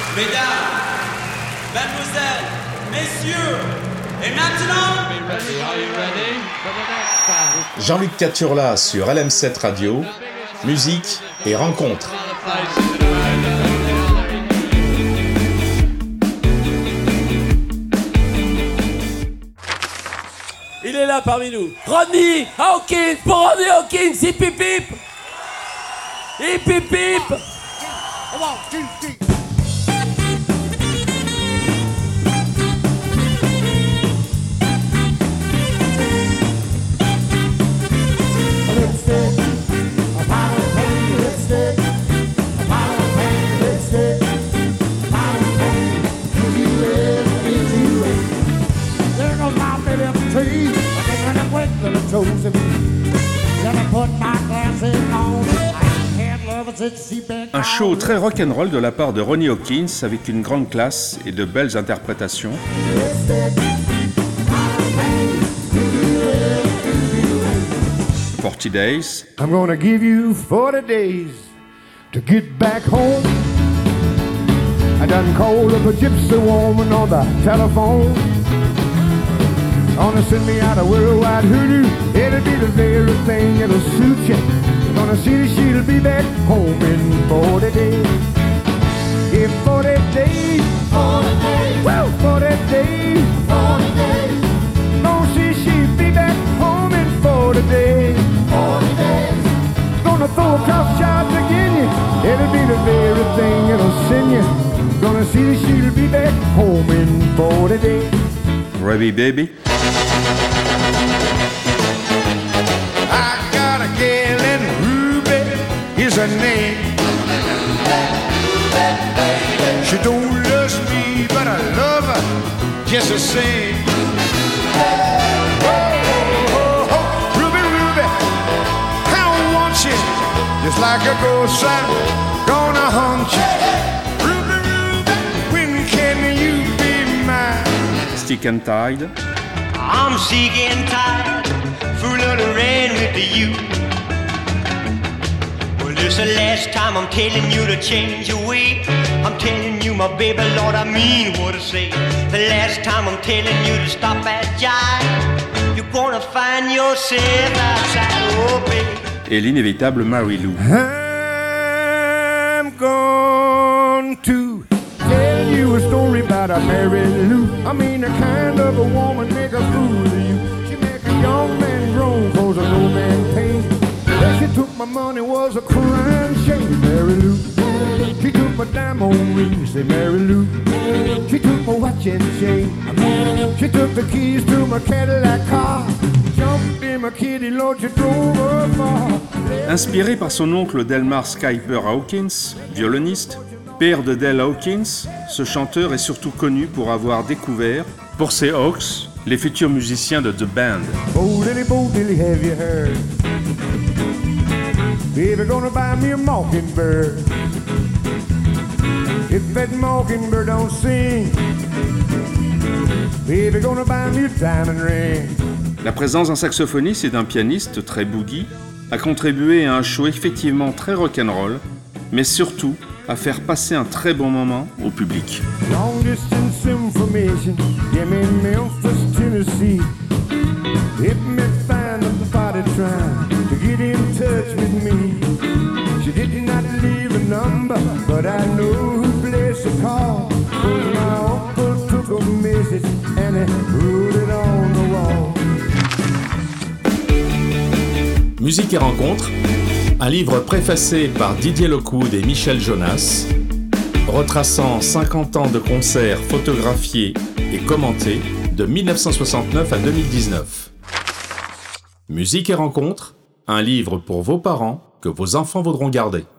Mesdames, mademoiselles, messieurs, et maintenant... Jean-Luc Caturla sur LM7 Radio, musique et rencontres. Il est là parmi nous. Ronnie Hawkins, pour Ronnie Hawkins, hip hip hip. Hip hip hip. Un show très rock'n'roll de la part de Ronnie Hawkins avec une grande classe et de belles interprétations. 40 Days. I'm gonna give you 40 days to get back home. I done called up a gypsy woman on the telephone. Gonna send me out a worldwide hoodoo. It'll be the very thing that'll suit you. Gonna see that she'll be back home in 40 days. Yeah, 40 days. 40 days. Well, 40 days. 40 days. Gonna see she'll be back home in 40 days. 40 days. Gonna throw a tough shot again you. It'll be the very thing that'll send you. Gonna see that she'll be back home in 40 days. Ruby Baby. I got a gal and Ruby is her name. She don't love me, but I love her just the same. Oh, oh, oh, Ruby, Ruby, I want you just like a ghost. I'm gonna haunt you. Ruby, Ruby, when can you be mine? Stick and Tide. I'm sick and tired, full of the rain with you. Well, this the last time I'm telling you to change your way. I'm telling you, my baby, Lord, I mean what I say. The last time I'm telling you to stop that jive. You're gonna find yourself outside, oh baby. Et l'inévitable Mary Lou. I'm going to tell you a story about a Mary Lou. I mean, the kind of a woman make a fool of you. She make a young man groan, cause a no man pain. That she took my money was a crying shame, Mary Lou. She took my diamond ring, say Mary Lou. She took my watch and chain. She took the keys to my Cadillac car. Jumped in my kitty, Lord, she drove her far. Inspiré par son oncle Delmar Skyper Hawkins, violoniste, père de Del Hawkins, ce chanteur est surtout connu pour avoir découvert, pour ses Hawks, les futurs musiciens de The Band. Bo dilly, have you heard? Baby, gonna buy me a mockingbird. If that mockingbird don't sing, baby, gonna buy me a diamond ring. La présence d'un saxophoniste et d'un pianiste très boogie a contribué à un show effectivement très rock'n'roll, mais surtout à faire passer un très bon moment au public. Long distance information, yeah, me in Memphis, Tennessee. It me find somebody trying to get in touch with me. She did not leave a number, but I know who placed the call. Cause my uncle took a message and he wrote it on the wall. Musique et rencontres, un livre préfacé par Didier Lockwood et Michel Jonas, retraçant 50 ans de concerts photographiés et commentés de 1969 à 2019. Musique et rencontres, un livre pour vos parents que vos enfants voudront garder.